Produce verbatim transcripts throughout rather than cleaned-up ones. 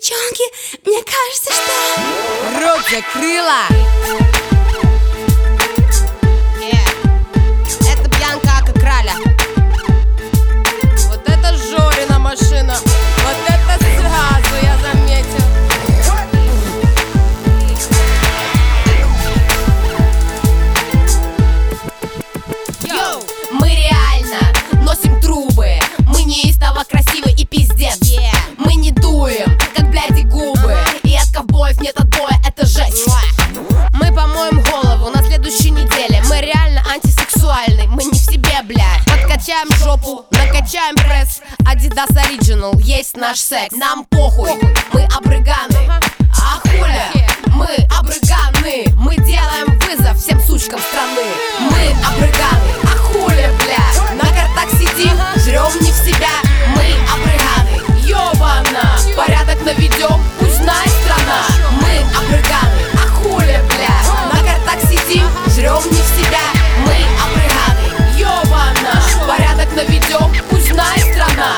Девчонки, мне кажется, что... Рот закрыла! Yeah. Это Бьянка Ака Краля. Вот это Жорина машина. Вот это сразу я заметил. Йоу! Мы реально носим трубы. Мы неистово красивы и пиздец. Yeah. Мы не дуем, как бляди губы. И от ковбоев нет отбоя, это жесть. Мы помоем голову на следующей неделе. Мы реально антисексуальны, мы не в себе, блядь. Подкачаем жопу, накачаем пресс. Adidas Original, есть наш секс. Нам похуй, мы обрыганы. А хуля, мы обрыганы. Мы делаем вызов всем сучкам страны. Мы обрыганы, а хуля, блядь. На картах сидим, жрем не в себя. Мы обрыганы, ёбана. Порядок наведем, пусть знает страна. Мы обрыганы, а хуля, блядь. На картах сидим, жрем не в себя. Мы обрыганы, ёбана. Порядок наведем, пусть знает страна.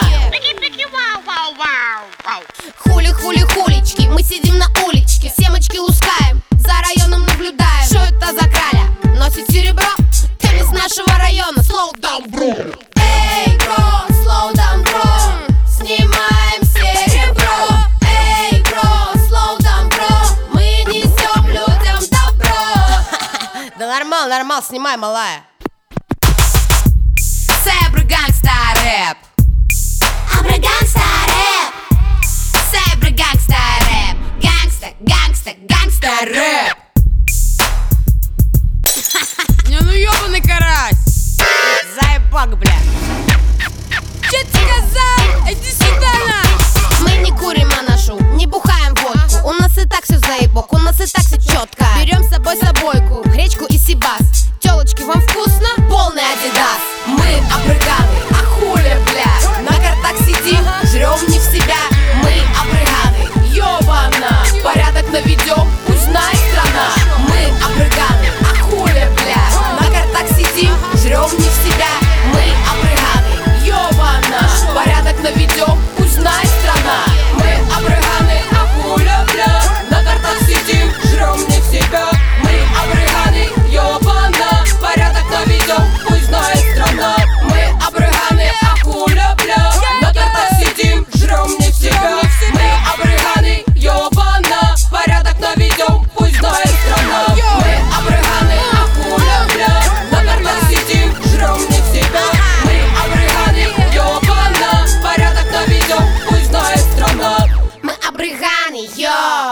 Хули-хули-хулички, мы сидим на уличке. Семочки лускаем, за районом наблюдаем. Что это за краля? Носит серебро? Ты из нашего района. Slow down, bro. Эй, бро, slow down, bro. Снимаем серебро. Эй, бро, slow down, bro. Мы несем людям добро. Да нормал, нормал, снимай, малая. Сэбры гангста рэп. Абры гангста рэп. Сэбры гангста рэп. Гангста, гангста, гангста рэп. Не, ну ёбаный карась. Заебак, бля. Чё ты сказал? Иди сюда, на. Мы не курим анашу, не бухаем водку. У нас и так все заебок, у нас и так все четко. Берем с собой собойку, гречку и сибас. Телочки, вам вкусно? Полный Adidas. Мы обрыганы, а хуля, бля. На картах сидим, жрем не в себя. Мы обрыганы, ёбана. Порядок наведем, пусть знает страна. Мы обрыганы, а хуля, бля. На картах сидим, жрем не в себя. Мы обрыганы, ёбана. Порядок наведем, пусть знает страна. Мы обрыганы, а хуля, бля. На картах сидим, жрем не в себя. Мы обрыганы, ёбана. Порядок наведем, пусть знает страна. Мы обрыганы, а хуля, бля. На картах сидим, жрем не в себя. Мы обрыганы, ёбана. Порядок наведем, пусть знает страна. Мы обрыганы, а хуля, бля. На картах сидим, жрем не в себя. Мы обрыганы, ёбана. Порядок наведем, пусть знает страна. Мы обрыганы, йо.